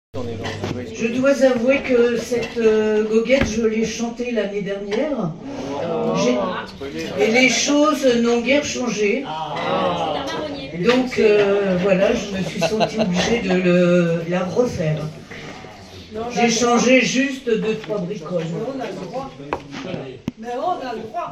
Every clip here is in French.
Je dois avouer que cette goguette, je l'ai chantée l'année dernière. Et les choses n'ont guère changé. Donc voilà, je me suis sentie obligée de la refaire. J'ai changé juste 2-3 bricoles. Mais on a le droit.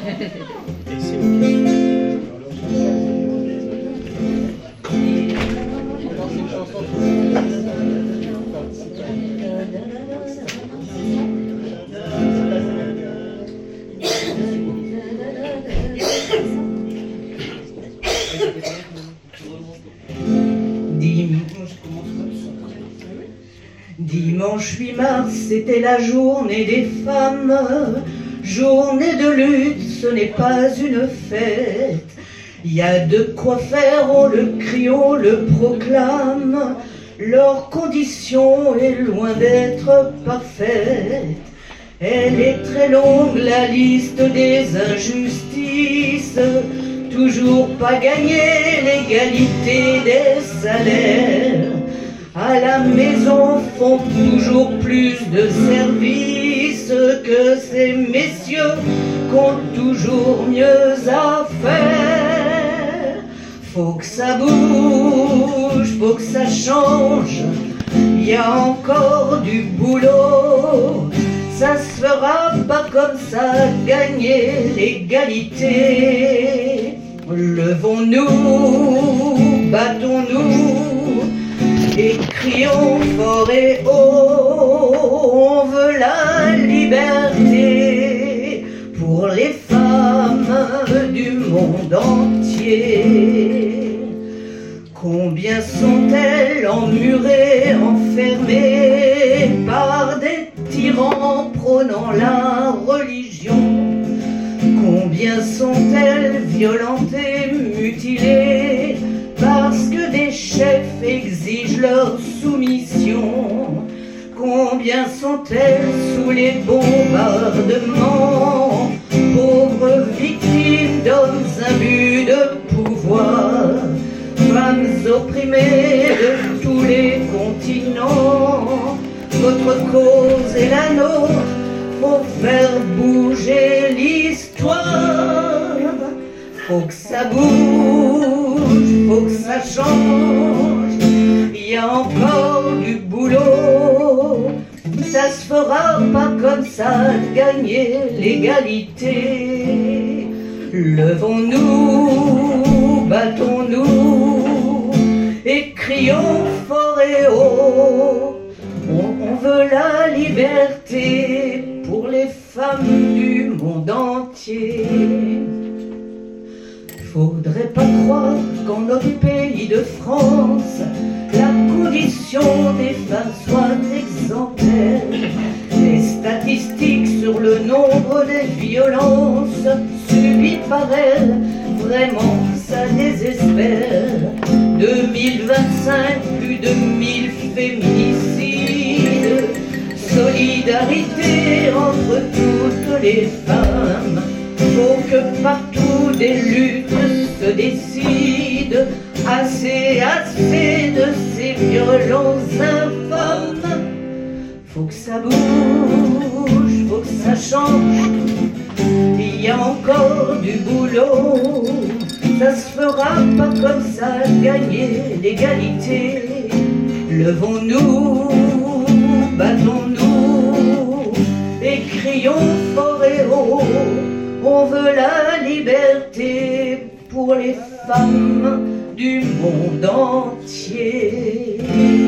Dimanche 8 mars, c'était la journée des femmes. Journée de lutte, ce n'est pas une fête. Il y a de quoi faire, on le crie, on le proclame. Leur condition est loin d'être parfaite. Elle est très longue, la liste des injustices. Toujours pas gagné, l'égalité des salaires. À la maison font toujours plus de services que ces messieurs qu'ont toujours mieux à faire. Faut que ça bouge, faut que ça change, il y a encore du boulot. Ça se fera pas comme ça, gagner l'égalité. Levons-nous, battons-nous et crions fort et haut, on veut la liberté pour les femmes du monde entier. Combien sont-elles emmurées, enfermées par des tyrans prônant la religion? Combien sont-elles violentées, mutilées parce que des chefs exigent leur soumission? Combien sont-elles sous les bombardements, pauvres victimes d'hommes imbus de pouvoir, femmes opprimées de tous les continents? Votre cause est la nôtre, faut faire bouger l'histoire. Faut que ça bouge, faut que ça change, il y a encore du boulot. Ça se fera pas comme ça, gagner l'égalité. Levons-nous, battons-nous et crions fort et haut. On veut la liberté pour les femmes du monde entier. Faudrait pas croire qu'en notre pays de France, la condition des femmes soit exemplaire. Les statistiques sur le nombre des violences subies par elles, vraiment ça désespère. 2025, plus de 1000 féminicides. Solidarité entre toutes les femmes. Faut que partout des luttes se décident. Assez, assez de ces violences infâmes. Faut que ça bouge, faut que ça change, il y a encore du boulot. Ça se fera pas comme ça, gagner l'égalité. Levons-nous, battons-nous et crions fort et haut. On veut la liberté pour les femmes du monde entier.